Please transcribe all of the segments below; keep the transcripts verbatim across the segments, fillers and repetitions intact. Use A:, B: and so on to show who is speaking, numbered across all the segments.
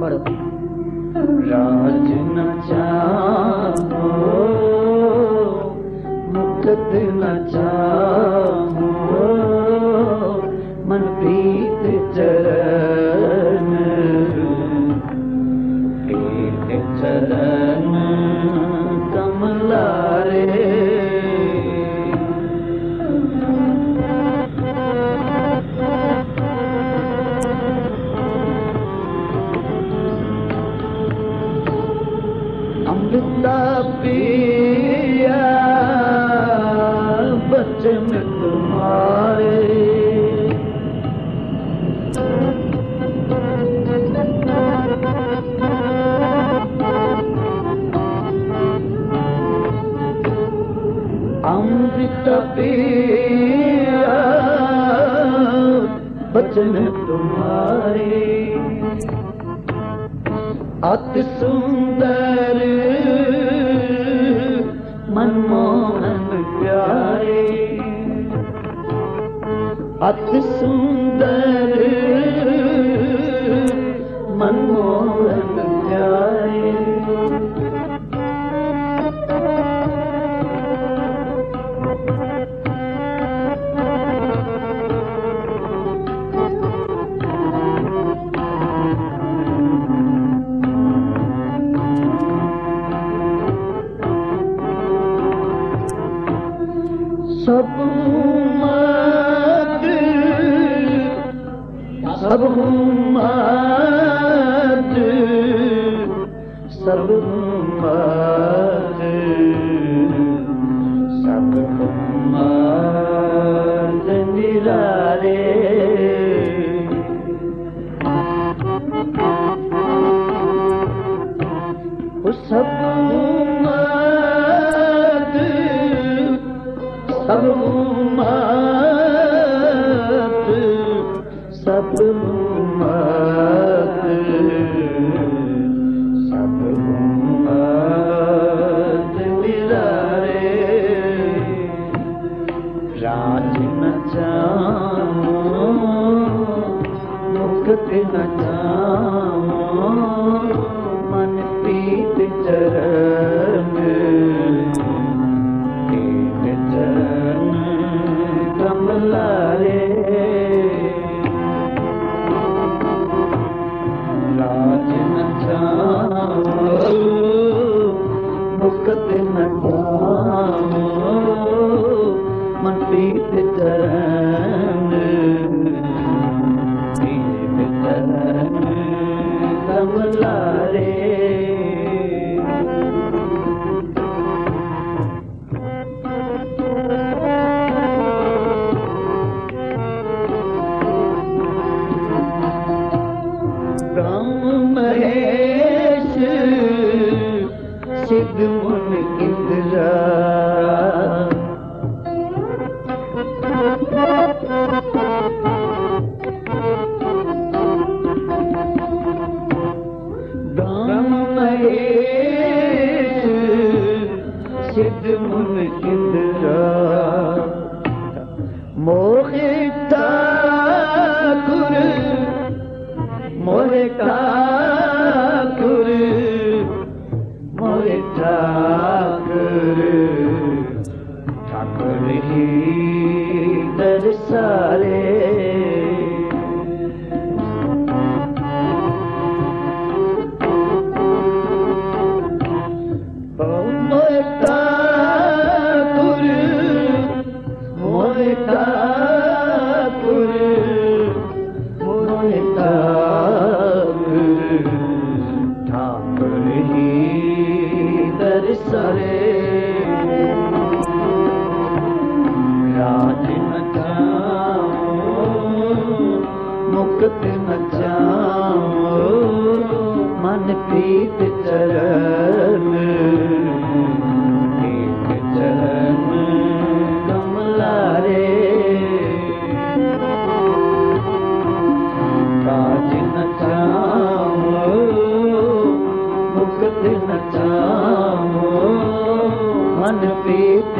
A: पढ़ो। राज न चाहो मुक्त न चाहो मन प्रीत चरण प्रीत चरण कमलारे। अमृता पिया बचन तुम्हारे अमृत पिया बचन तुम्हारे अति सुंदर मनमोहन प्यारे अति सुंदर मनमोहन प्यारे। सब मत सब मत सब मत सब मत निरारे। सब मत सब मत सब मत सब मत निरारे। राज न चाहो मुक्त न चाहो मन प्रीत चरण कमलारे। राज न चाहो मुक्त न चाहो मन प्रीत चरण प्रीत चरण कमलारे। महेश सिद्ध मुन इंद्रा ब्रह्म महेश सिद्ध मुन इंद्रा मोहि ठाकुर मोरे ठाकुर मोरे ठाकुर ठाकुर ही दरसारे। मोरे ठाकुर मोरे ठाकुर मोरे ठाकुर ही दरसारे। राज न चाहो मुक्त न चाहो मन प्रीत चरण प्रीत चरण कमलारे। राज न चाहो मुक्त न चाहो मन प्रीत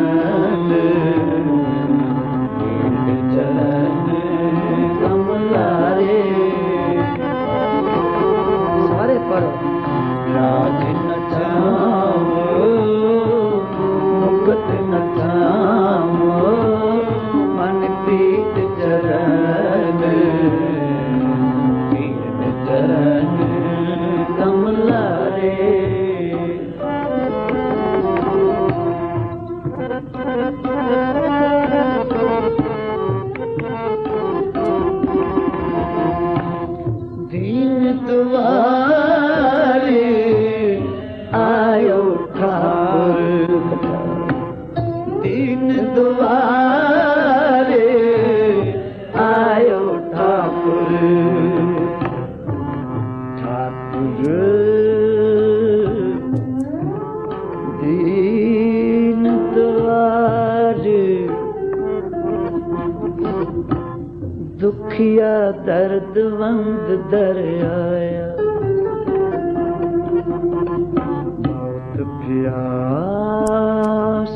A: चरण प्रीत चरण कमला। चरण कीर्त चरण कमलारे दीन दुआरे आयो ठाकुर दीन दुआरे आयो ठाकुर ठाकुर दीन दुआरे दुखिया दर्दवंद दर आया मौत प्यास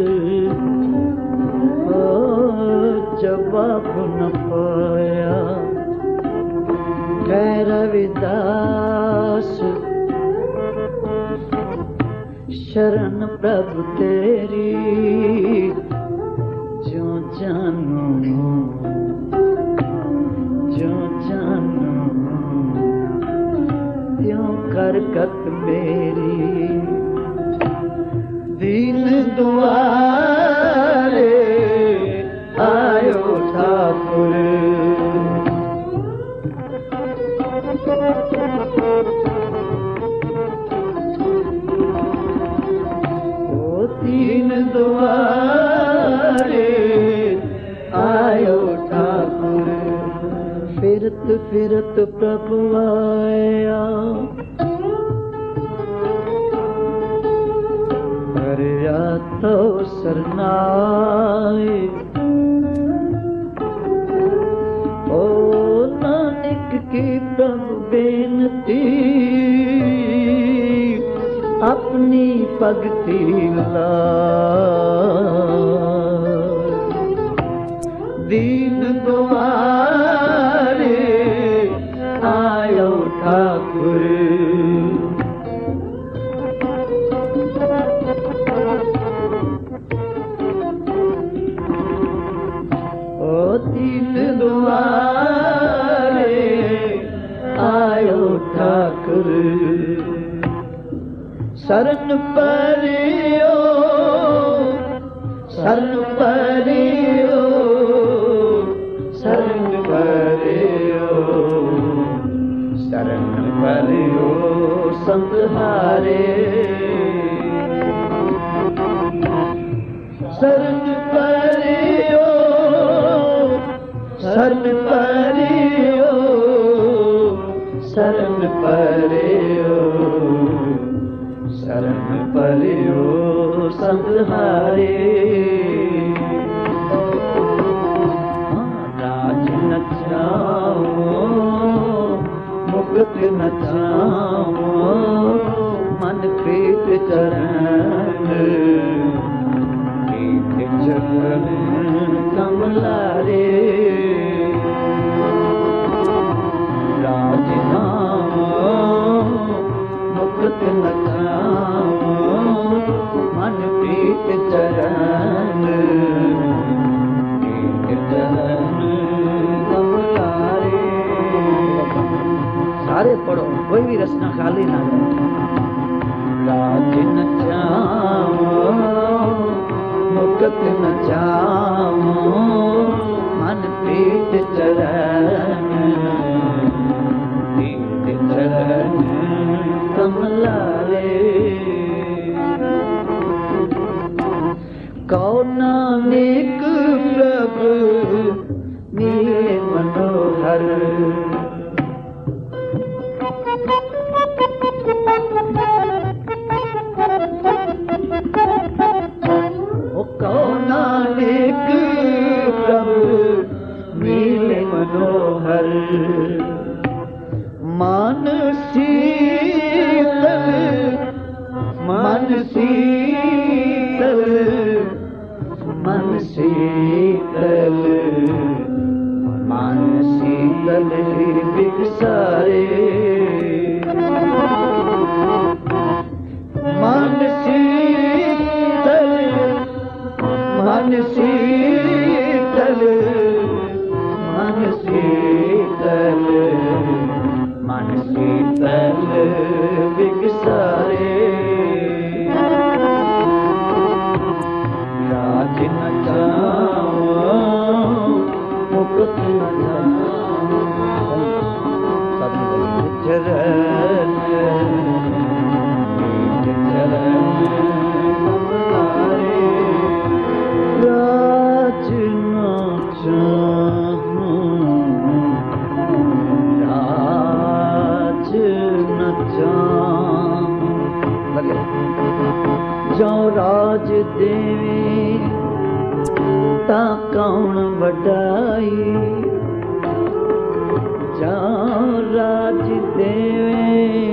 A: ओ जवाब न पाया कह रविदास शरण प्रभु तेरी जो जानू जो जानू त्यों करकत मेरी दीन दुआरे आयो ठाकुर ओ दीन दुआरे आयो ठाकुर फिरत फिरत प्रभु आया करया तो सरनाए ओ नानक की प्रभु बेनती अपनी भगति ला दीन दुआरे आयो ठाकुर ओ दीन दुआरे आयो ठाकुर शरण परियो शरण परियो शरण परियो शरण परियो संहारे शरण परियो शरण परियो शरण परियो शरण परियो संहारे राज न चाओ मुक्त न चाओ मन प्रीत चरण प्रीत चरण कमलारे राज नाम मुक्त न चाओ मन प्रीत चरण प्रीत चरण कमलारे सारे पढ़ो कोई भी रचना खाली ना रहे राज न चाओ मुक्त न चाओ मन प्रीत चरण प्रीत चरण कमलारे कौनानिक प्रभु नीले मनोहर ओ कौनानिक प्रभु नीले मनोहर मान शीतल मन शीतल मन शीतल मन शीतल वडाई जाओ राज देवे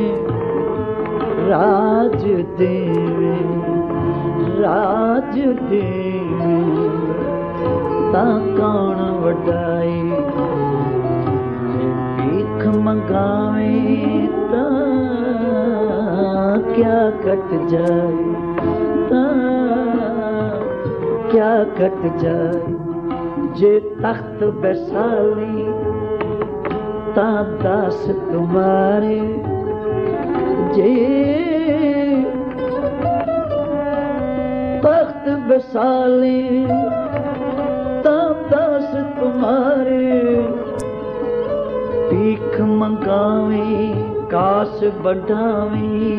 A: राज देवे राज देवे ता कौन वडाई भीख मंगावे ता क्या कट जाए ता क्या कट जाए जे तख्त बैसाली ता दास तुम्हारे जे तख्त बैसाली ता दास तुम्हारे भीख मंगावे कास बढ़ावे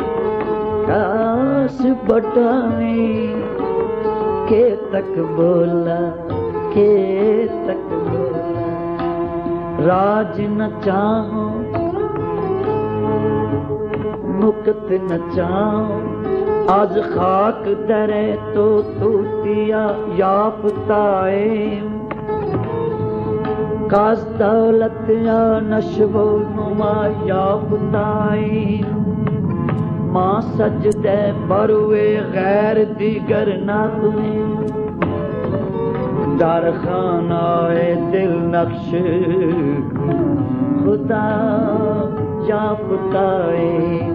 A: कास बढ़ावे के तक बोला के तक बोला राज न चाहो मुक्त न चाहो आज खाक दरे तो तूतिया यापताए कास दौलत या नशवो नुमा यापताए मां सजदे बरुए गैर दीगर ना तुम्हें दारखानाए दिल नक्श खुदा यापताए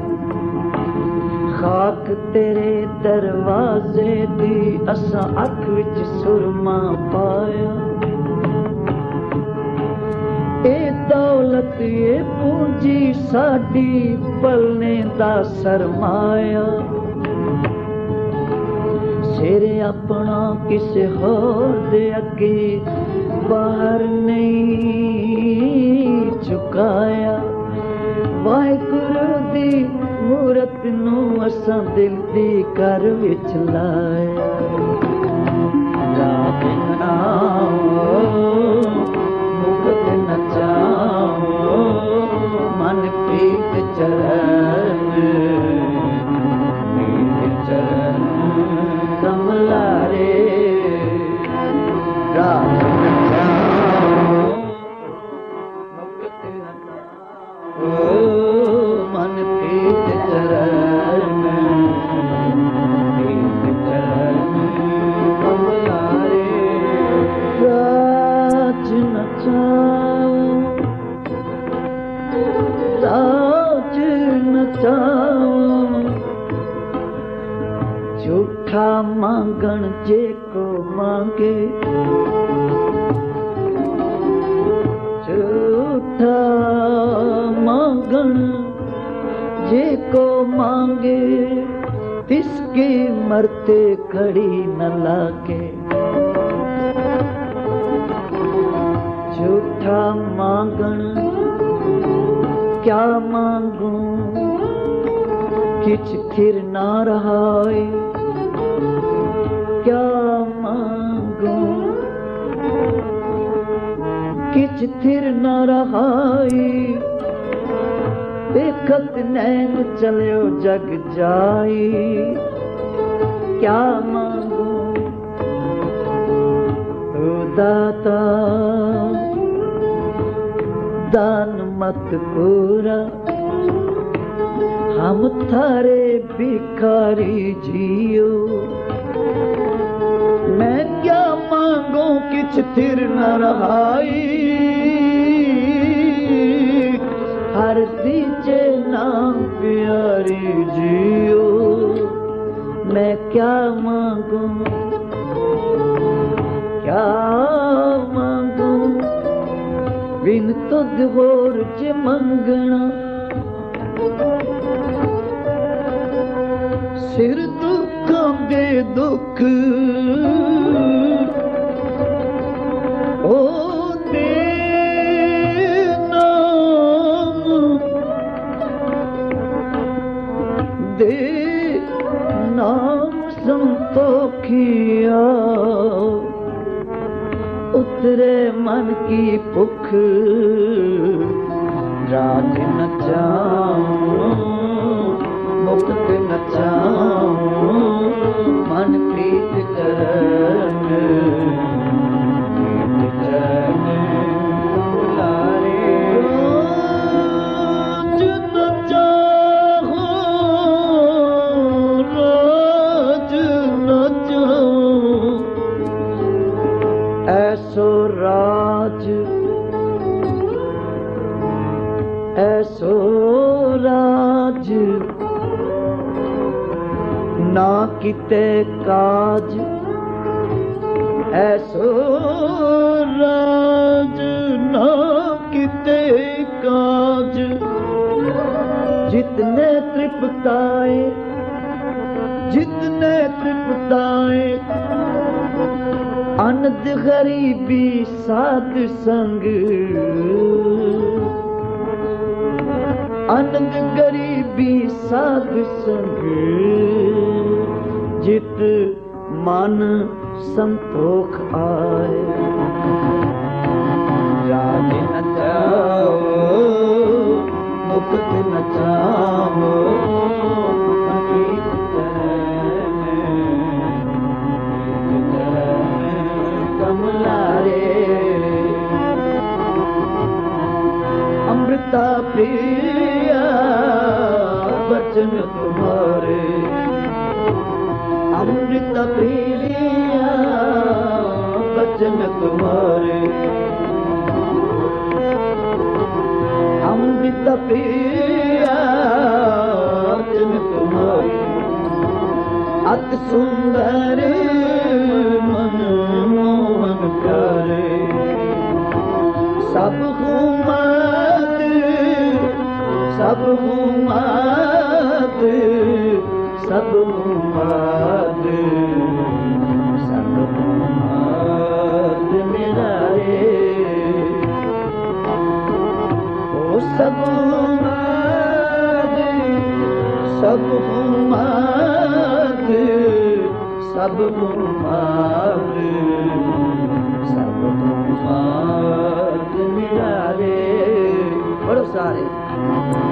A: खाक तेरे दरवाजे दी असा अख विच सुरमा पाया ए दौलत ए पूंजी साडी पलने दा सरमाया सिर अपना किसे होर दे अगे बाहर नहीं चुकाया वाहिगुरू दी मूरत नू असां दिल दी घर विच लाया रात मुक्त न चाहो मन प्रीत चरण प्रीत चरण कमलारे रात न चाहो मुक्त न चाहो मन प्रीत चरण प्रीत चरण कमलारे राज न चाहो राज न चाहो झूठा मांगण जे को मांगे झूठा मांगण जे को मांगे तिसके मरते खड़ी न लागे झूठा मांगण क्या मांगू किछ थिर ना रहाए क्या मांगू किछ थिर ना रहाए देखत नैन चलो जग जाए क्या मांगू ओ दाता दान मत पूरा हम थारे भिखारी जियो मैं क्या मांगू किछ थिर न रहाई हर दीजे नाम प्यारी जियो मैं क्या मांगू क्या मांगू बिन तुद होर जे मंगना सिर दुखों दे दुख ओ दे नाम दे नाम संतोखिया उतरे मन की भुख राज न चाहूं मुक्त न चाहूं मन प्रीत चरण प्रीत चरण राज ऐसो राज ना किते काज ऐसो राज ना किते काज जितने तृप्ताए जितने तृप्ताए अनद गरीबी साध संग अनंद गरीबी साध संग जित मन संतोख आए राज न जाओ मुक्त न जाओ कमलारे अमृता प्रिया बचन तुम्हारे अमृत प्रिया बचन तुम्हारे अमृत प्रिया बचन तुम्हारे अति सुंदर मन मोहन प्यारे सब हुमाद सब हुमाद सब हुमाद सब हुमाद मेरा रे ओ सब हुमाद सब हुमाद सब हुमाद सब हुमाद मेरा रे बड़ो सारे